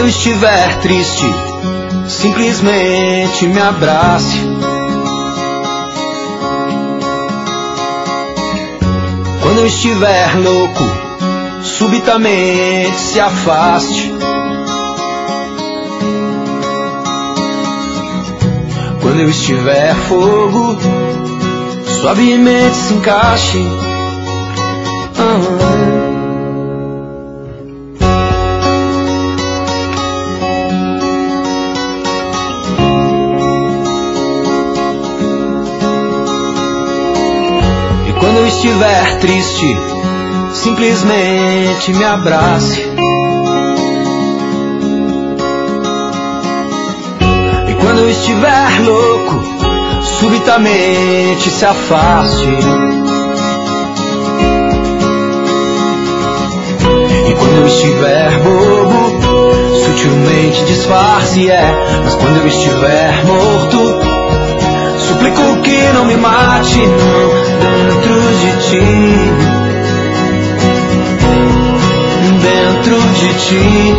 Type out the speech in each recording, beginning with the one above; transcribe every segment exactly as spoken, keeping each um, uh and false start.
estiver triste, simplesmente me abrace. Quando eu estiver louco, subitamente se afaste. Quando eu estiver fogo, suavemente se encaixe. Ah. Quando eu estiver triste, simplesmente me abrace. E quando eu estiver louco, subitamente se afaste. E quando eu estiver bobo, sutilmente disfarce, é. Mas quando eu estiver morto, suplico que não me mate, não. Dentro de ti, dentro de ti,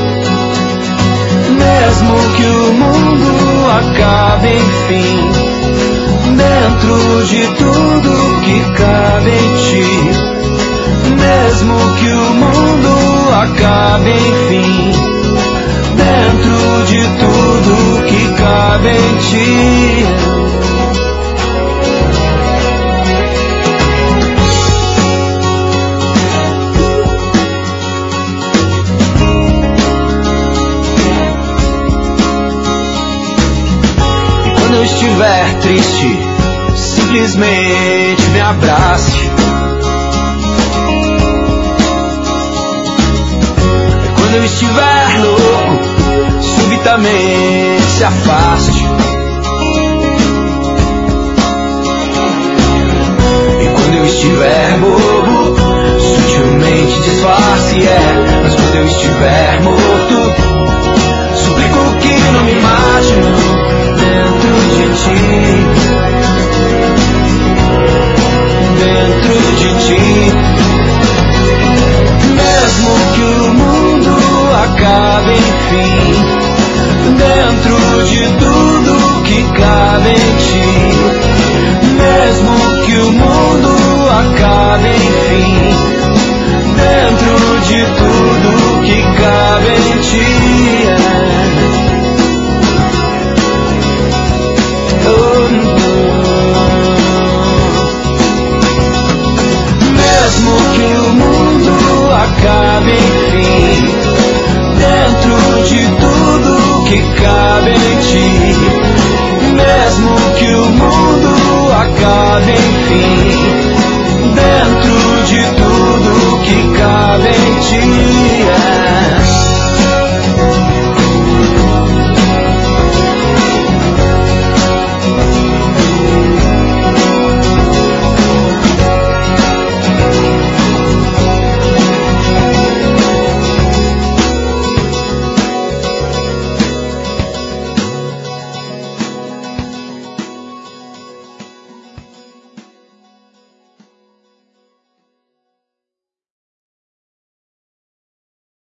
mesmo que o mundo acabe enfim, dentro de tudo que cabe em ti, mesmo que o mundo acabe enfim, dentro de tudo que cabe em ti. Quando eu estiver triste, simplesmente me abrace. Quando eu estiver louco, subitamente se afaste. E quando eu estiver bobo, sutilmente disfarce, é. Mas quando eu estiver morto, suplico que não me mate, não. Dentro de ti, dentro de ti, mesmo que o mundo acabe enfim, dentro de tudo que cabe em ti, mesmo que o mundo acabe enfim, dentro de tudo que cabe em ti, é. Mesmo que o mundo acabe enfim, dentro de tudo que cabe em ti, mesmo que o mundo acabe enfim,